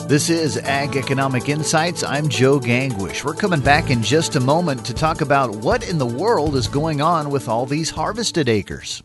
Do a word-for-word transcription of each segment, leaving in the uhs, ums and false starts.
This is Ag Economic Insights. I'm Joe Gangwish. We're coming back in just a moment to talk about what in the world is going on with all these harvested acres.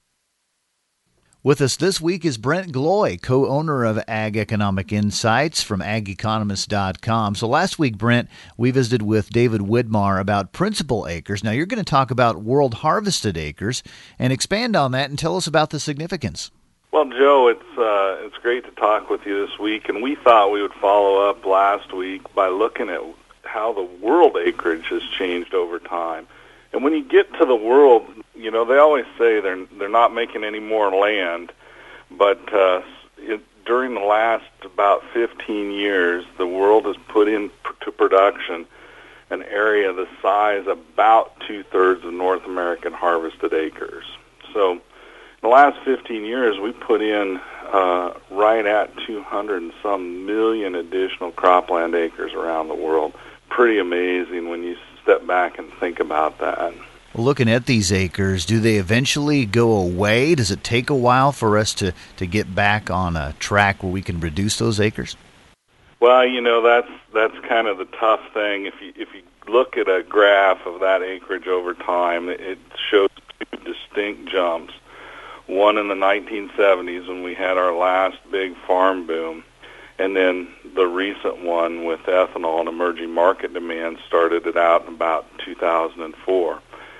With us this week is Brent Gloy, co-owner of Ag Economic Insights from ag economist dot com. So last week, Brent, we visited with David Widmar about principal acres. Now you're going to talk about world harvested acres and expand on that and tell us about the significance. Well, Joe, it's uh, it's great to talk with you this week, and we thought we would follow up last week by looking at how the world acreage has changed over time. And when you get to the world, you know, they always say they're they're not making any more land, but uh, it, during the last about fifteen years, the world has put into production an area the size about two-thirds of North American harvested acres. So in the last fifteen years, we put in uh, right at two hundred and some million additional cropland acres around the world. Pretty amazing when you step back and think about that. Well, looking at these acres, do they eventually go away? Does it take a while for us to, to get back on a track where we can reduce those acres? Well, you know, that's that's kind of the tough thing. If you if you look at a graph of that acreage over time, it shows two distinct jumps. One in the nineteen seventies when we had our last big farm boom, and then the recent one with ethanol and emerging market demand started it out in about two thousand four.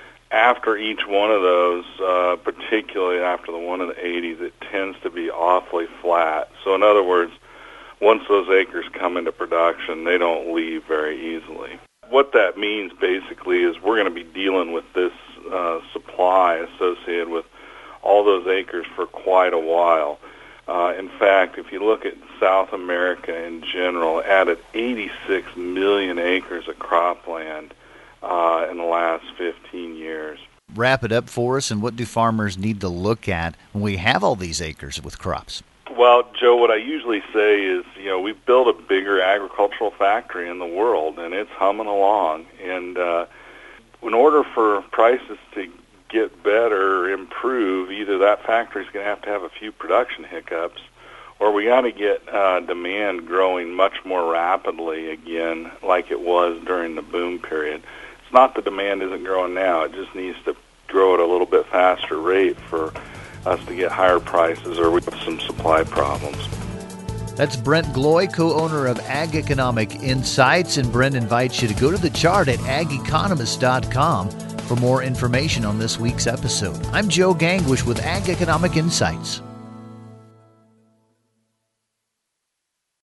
After each one of those, uh, particularly after the one in the eighties, it tends to be awfully flat. So in other words, once those acres come into production, they don't leave very easily. What that means basically is we're going to be dealing with this uh, supply associated with all those acres for quite a while. Uh, in fact, if you look at South America in general, added eighty-six million acres of cropland uh, in the last fifteen years. Wrap it up for us, and what do farmers need to look at when we have all these acres with crops? Well, Joe, what I usually say is, you know, we've built a bigger agricultural factory in the world, and it's humming along. And uh, in order for prices to get better or improve, either that factory's going to have to have a few production hiccups, or we got to get uh, demand growing much more rapidly again like it was during the boom period. It's not that demand isn't growing now, it just needs to grow at a little bit faster rate for us to get higher prices, or we have some supply problems. That's Brent Gloy, co-owner of Ag Economic Insights, and Brent invites you to go to the chart at ag economist dot com for more information on this week's episode. I'm Joe Gangwish with Ag Economic Insights.